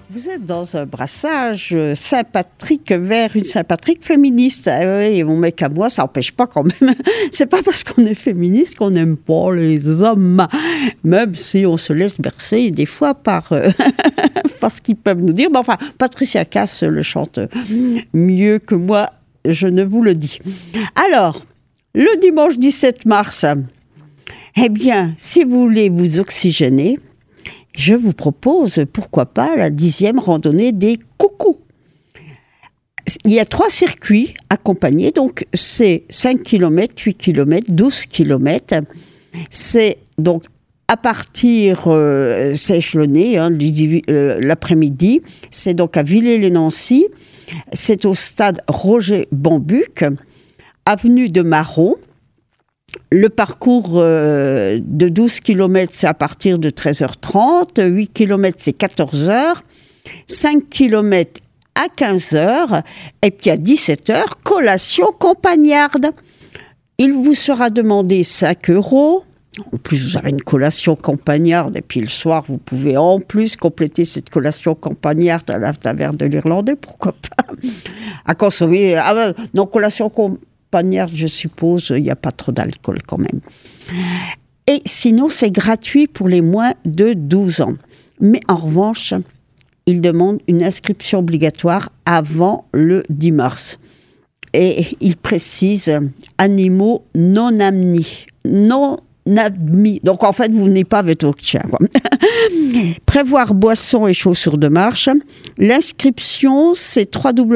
Vous êtes dans un brassage Saint-Patrick vers une Saint-Patrick féministe. Et mon mec à moi, ça n'empêche pas quand même. C'est pas parce qu'on est féministe qu'on n'aime pas les hommes. Même si on se laisse bercer des fois par ce qu'ils peuvent nous dire. Mais enfin, Patricia Cass le chante mieux que moi, je ne vous le dis. Alors, le dimanche 17 mars, eh bien, si vous voulez vous oxygéner, je vous propose, pourquoi pas, la 10e randonnée des coucous. Il y a 3 circuits accompagnés, donc c'est 5 km, 8 km, 12 km. C'est donc à partir, c'est échelonné, l'après-midi, c'est donc à Villers-les-Nancy, c'est au stade Roger Bambuc, avenue de Marot. Le parcours de 12 km, c'est à partir de 13h30, 8 km, c'est 14h, 5 km à 15h, et puis à 17h, collation campagnarde. Il vous sera demandé 5 €. En plus, vous avez une collation campagnarde, et puis le soir, vous pouvez en plus compléter cette collation campagnarde à la taverne de l'Irlandais, pourquoi pas. À consommer, non, collation campagnarde, je suppose, il n'y a pas trop d'alcool quand même. Et sinon, c'est gratuit pour les moins de 12 ans. Mais en revanche, il demande une inscription obligatoire avant le 10 mars. Et il précise animaux non admis. Donc en fait, vous venez pas avec votre chien, quoi. Prévoir boissons et chaussures de marche. L'inscription, c'est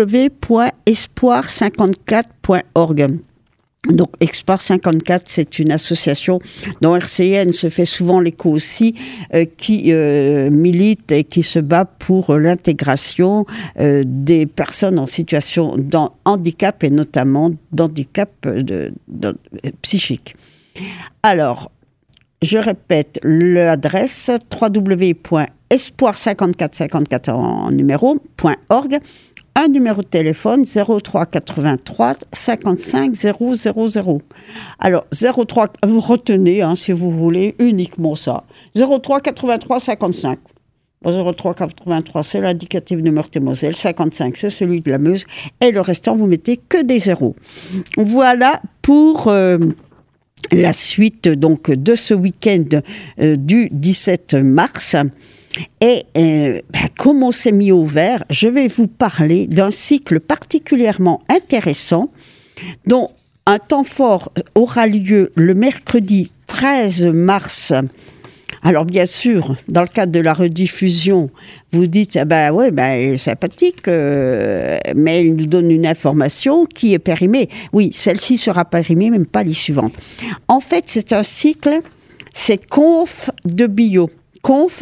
www.espoir54.org. Donc Espoir 54, c'est une association dont RCN se fait souvent l'écho aussi, qui milite et qui se bat pour l'intégration des personnes en situation de handicap et notamment d'handicap psychique. Alors, je répète l'adresse www.espoir5454 en numéro.org, un numéro de téléphone 03 83 55 000. Alors 03, vous retenez si vous voulez uniquement ça. 03 83 55. 03 83 c'est l'indicatif de Meurthe-et-Moselle, 55 c'est celui de la Meuse et le restant vous mettez que des zéros. Voilà pour la suite donc de ce week-end du 17 mars. Et comme on s'est mis au vert, je vais vous parler d'un cycle particulièrement intéressant dont un temps fort aura lieu le mercredi 13 mars. Alors bien sûr, dans le cadre de la rediffusion, vous dites c'est sympathique, mais il nous donne une information qui est périmée. Oui, celle-ci sera périmée, même pas les suivantes. En fait, c'est un cycle, c'est Conf de bio. Conf,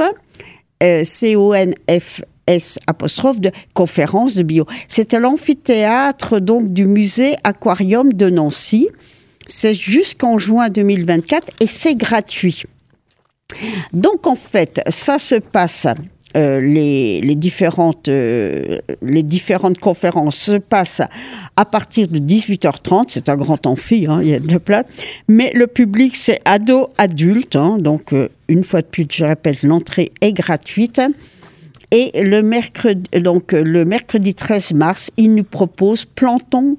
CONFS apostrophe de conférence de bio. C'est à l'amphithéâtre donc du musée Aquarium de Nancy. C'est jusqu'en juin 2024 et c'est gratuit. Donc en fait, ça se passe, les différentes conférences se passent à partir de 18h30, c'est un grand amphi, il y a de place, mais le public c'est ado-adulte, donc une fois de plus je répète, l'entrée est gratuite. Et le mercredi 13 mars, il nous propose Plancton,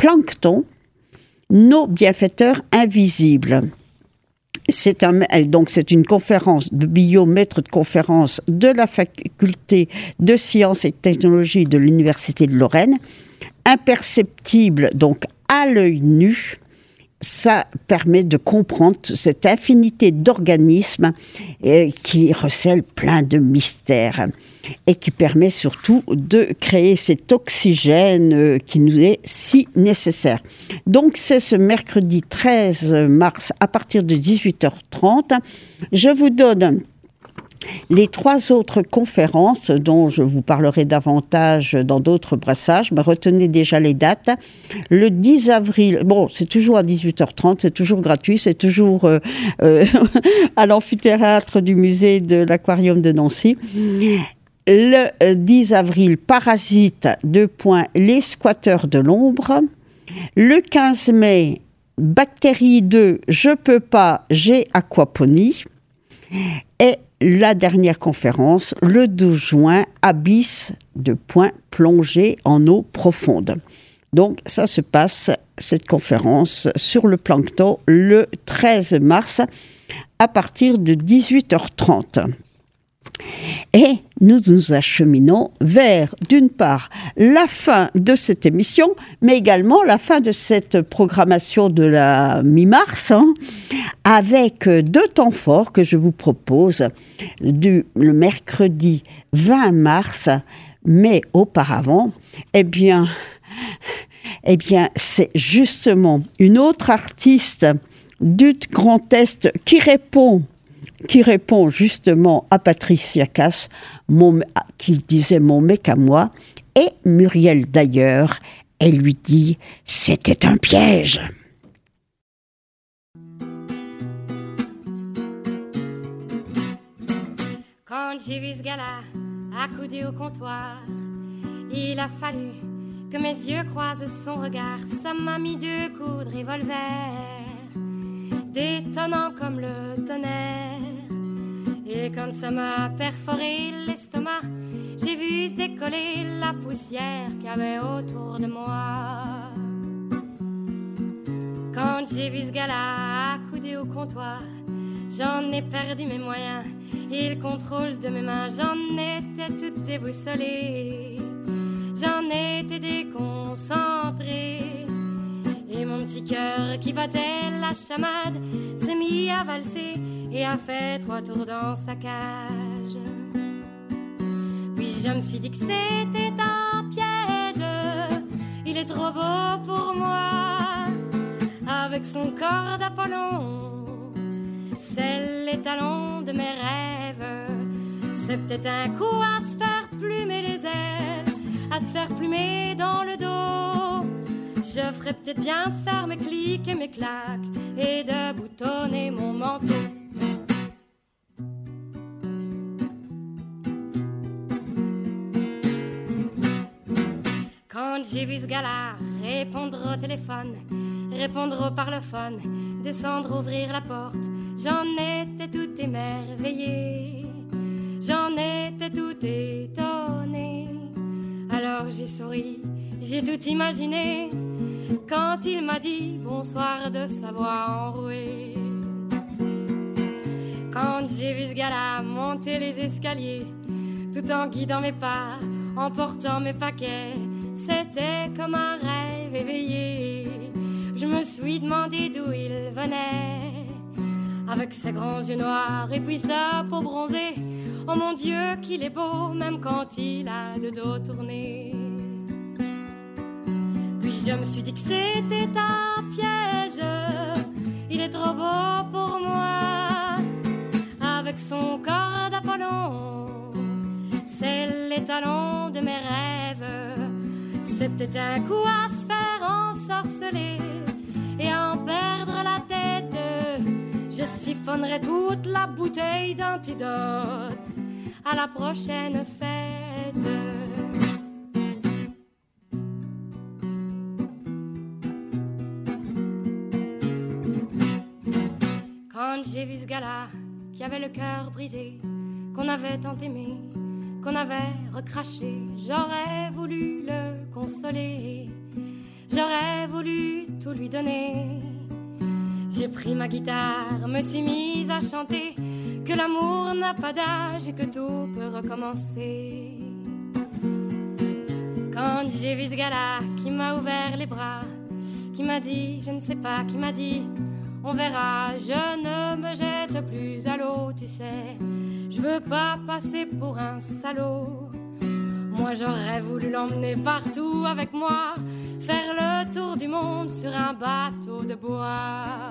nos bienfaiteurs invisibles. C'est une conférence de bio, maître de conférence de la faculté de sciences et technologies de l'Université de Lorraine. Imperceptible, donc à l'œil nu. Ça permet de comprendre cette infinité d'organismes qui recèlent plein de mystères et qui permet surtout de créer cet oxygène qui nous est si nécessaire. Donc c'est ce mercredi 13 mars à partir de 18h30. Je vous donne les 3 autres conférences dont je vous parlerai davantage dans d'autres brassages, mais retenez déjà les dates. Le 10 avril, c'est toujours à 18h30, c'est toujours gratuit, c'est toujours à l'amphithéâtre du musée de l'Aquarium de Nancy. Le 10 avril, Parasite, les squatteurs de l'ombre. Le 15 mai, Bactéries 2, je peux pas, j'ai aquaponie. Et la dernière conférence, le 12 juin, Abysse de Point plongé en eau profonde. Donc, ça se passe, cette conférence, sur le plancton, le 13 mars, à partir de 18h30. Et nous nous acheminons vers, d'une part, la fin de cette émission, mais également la fin de cette programmation de la mi-mars, avec 2 temps forts que je vous propose, le mercredi 20 mars, mais auparavant, eh bien, c'est justement une autre artiste du Grand Est qui répond justement à Patricia Cass, qui disait « mon mec à moi », et Muriel d'ailleurs, elle lui dit « c'était un piège ». Quand j'ai vu ce gars-là accoudé au comptoir, il a fallu que mes yeux croisent son regard. Ça m'a mis 2 coups de revolver, détonnant comme le tonnerre. Et quand ça m'a perforé l'estomac, j'ai vu se décoller la poussière qu'il y avait autour de moi. Quand j'ai vu ce gars-là accoudé au comptoir, j'en ai perdu mes moyens et le contrôle de mes mains. J'en étais toute déboussolée, j'en étais déconcentrée. Et mon petit cœur qui battait la chamade s'est mis à valser et a fait 3 tours dans sa cage. Puis je me suis dit que c'était un piège, il est trop beau pour moi. Avec son corps d'Apollon, c'est les talons de mes rêves. C'est peut-être un coup à se faire plumer les ailes, à se faire plumer dans le dos. Je ferais peut-être bien de faire mes clics et mes claques et de boutonner mon manteau. Quand j'ai vu ce gars-là répondre au téléphone, répondre au parlophone, descendre, ouvrir la porte, j'en étais tout émerveillée, j'en étais tout étonnée. Alors j'ai souri, j'ai tout imaginé, quand il m'a dit bonsoir de sa voix enrouée. Quand j'ai vu ce gars-là monter les escaliers, tout en guidant mes pas, en portant mes paquets, c'était comme un rêve éveillé. Je me suis demandé d'où il venait, avec ses grands yeux noirs et puis sa peau bronzée. Oh mon Dieu qu'il est beau, même quand il a le dos tourné. Puis je me suis dit que c'était un piège, il est trop beau pour moi. Avec son corps d'Apollon, c'est les talons de mes rêves. C'est peut-être un coup à se faire ensorceler et à en perdre la tête. Je siphonnerai toute la bouteille d'antidote à la prochaine fête. Quand j'ai vu ce gars-là qui avait le cœur brisé, qu'on avait tant aimé, qu'on avait recraché, j'aurais voulu le consoler, j'aurais voulu tout lui donner. J'ai pris ma guitare, me suis mise à chanter que l'amour n'a pas d'âge et que tout peut recommencer. Quand j'ai vu ce gars-là qui m'a ouvert les bras, qui m'a dit, je ne sais pas, qui m'a dit, on verra, je ne me jette plus à l'eau, tu sais, je veux pas passer pour un salaud. Moi j'aurais voulu l'emmener partout avec moi, faire le tour du monde sur un bateau de bois.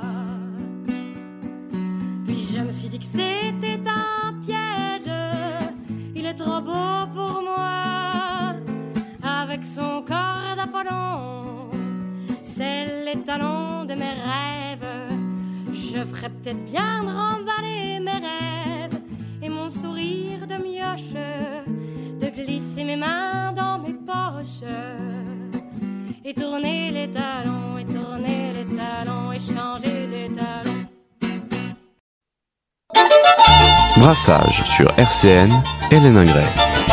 Puis je me suis dit que c'était un piège, il est trop beau pour moi. Avec son corps d'Apollon, c'est les talons de mes rêves. Je ferais peut-être bien de remballer mes rêves et mon sourire de mioche, de glisser mes mains dans mes poches et tourner les talons, et tourner les talons, et changer des talons. Brassage sur RCN, Hélène Ingray.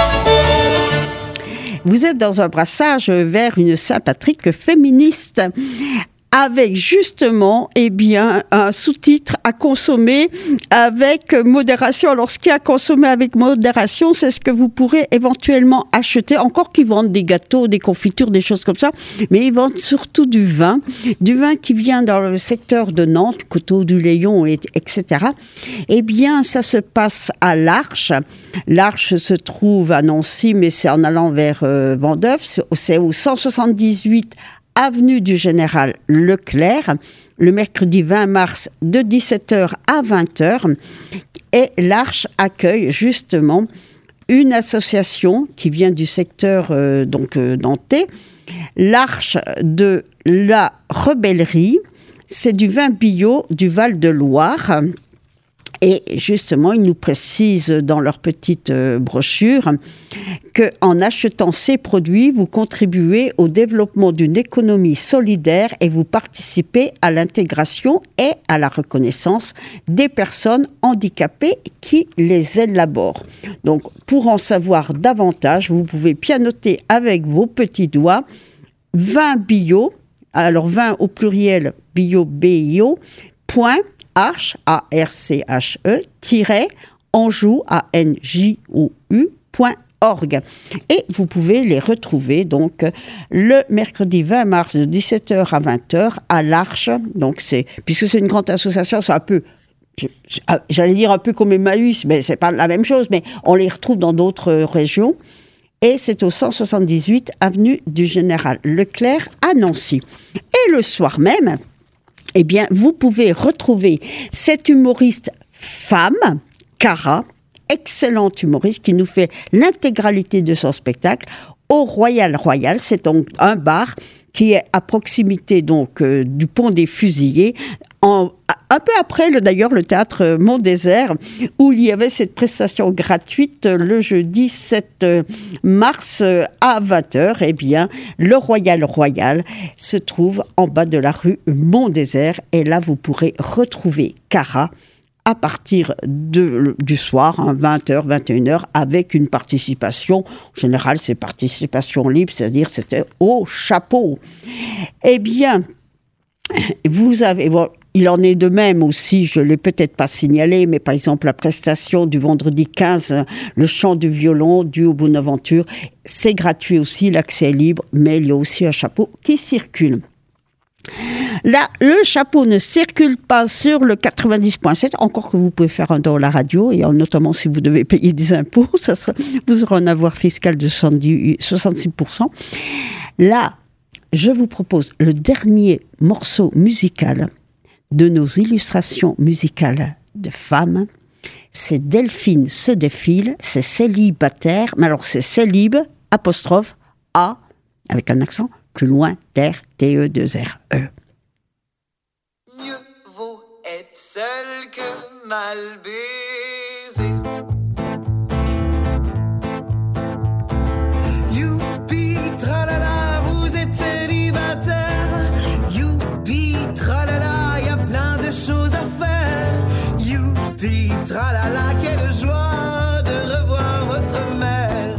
Vous êtes dans un brassage vers une Saint-Patrick féministe, avec justement un sous-titre à consommer avec modération. Alors, ce qui est à consommer avec modération, c'est ce que vous pourrez éventuellement acheter. Encore qu'ils vendent des gâteaux, des confitures, des choses comme ça, mais ils vendent surtout du vin qui vient dans le secteur de Nantes, Coteau du Léon, etc. Ça se passe à l'Arche. L'Arche se trouve à Nancy, mais c'est en allant vers Vendeuvre. C'est au 178 avenue du Général Leclerc, le mercredi 20 mars de 17h à 20h. Et l'Arche accueille justement une association qui vient du secteur nantais, l'Arche de la Rebellerie. C'est du vin bio du Val-de-Loire. Et justement, ils nous précisent dans leur petite brochure qu'en achetant ces produits, vous contribuez au développement d'une économie solidaire et vous participez à l'intégration et à la reconnaissance des personnes handicapées qui les élaborent. Donc, pour en savoir davantage, vous pouvě pianoter avec vos petits doigts vin bio, alors vin au pluriel bio, bio, point, Arche, A-R-C-H-E, Anjou, A-N-J-O-U.org. Et vous pouvez les retrouver donc le mercredi 20 mars de 17h à 20h à l'Arche. Donc puisque c'est une grande association, c'est un peu, j'allais dire un peu comme Emmaüs, mais c'est pas la même chose, mais on les retrouve dans d'autres régions. Et c'est au 178 avenue du Général Leclerc à Nancy. Et le soir même, vous pouvez retrouver cette humoriste femme, Cara, excellente humoriste, qui nous fait l'intégralité de son spectacle au Royal. C'est donc un bar qui est à proximité du pont des Fusillés, un peu après d'ailleurs le théâtre Mont-Désert, où il y avait cette prestation gratuite le jeudi 7 mars à 20h. Le Royal se trouve en bas de la rue Mont-Désert, et là vous pourrez retrouver Cara à partir du soir, 20h, 21h, avec une participation. En général, c'est participation libre, c'est-à-dire c'était au chapeau. Vous avez... il en est de même aussi, je ne l'ai peut-être pas signalé, mais par exemple la prestation du vendredi 15, le chant du violon dû au Bonaventure, c'est gratuit aussi, l'accès est libre, mais il y a aussi un chapeau qui circule. Là, le chapeau ne circule pas sur le 90.7, encore que vous pouvez faire un don à la radio, et notamment si vous devez payer des impôts, vous aurez un avoir fiscal de 66%. Là, je vous propose le dernier morceau musical de nos illustrations musicales de femmes. C'est Delphine se défile, c'est célibataire, mais alors c'est célib, apostrophe, A, avec un accent, plus loin, terre, T-E-2-R-E. Mieux vaut être seul que mal baisé. Youpi, tralala, vous êtes célibataire. Youpi, tralala, y a plein de choses à faire. Youpi, tralala, quelle joie de revoir votre mère.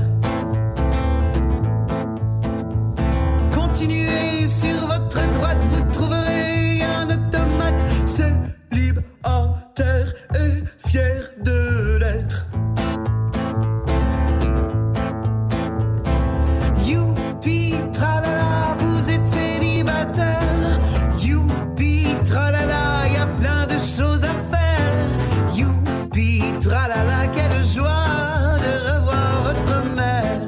Continuez sur votre droite, vous trouverez un automate. C'est libre en terre et fier de l'être. Youpi, tralala, vous êtes célibataire. Youpi, tralala, y a plein de choses à faire. Youpi, tralala, quelle joie de revoir votre mère.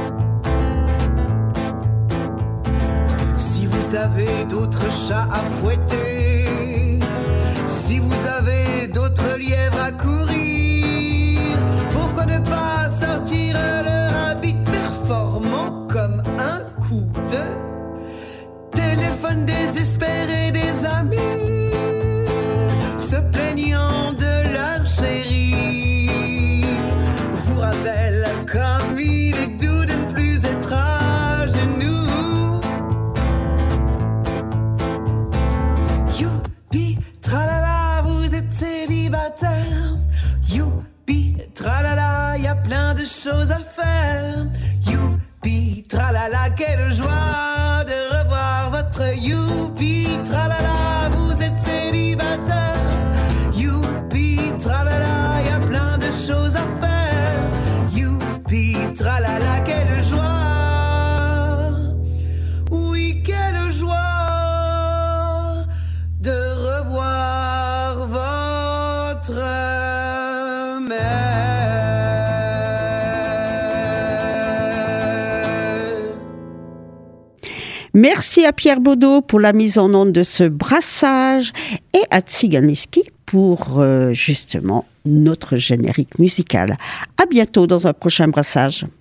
Si vous avez d'autres chats à fouetter, si vous avez d'autres lièvres à courir, pourquoi ne pas sortir leur habit performant comme un coup de téléphone désespéré des amis, se plaignant de leur chérie, vous rappelle comme il est doux de ne plus être à genoux. plein de choses à faire. Youpi, tralala, quelle joie de revoir votre youpi, tralala, vous êtes célibataire. Youpi, tralala, y a plein de choses à faire. Youpi, tralala, quelle joie. Oui, quelle joie de revoir votre mère. Merci à Pierre Baudot pour la mise en onde de ce brassage et à Tsiganiski pour justement notre générique musical. À bientôt dans un prochain brassage.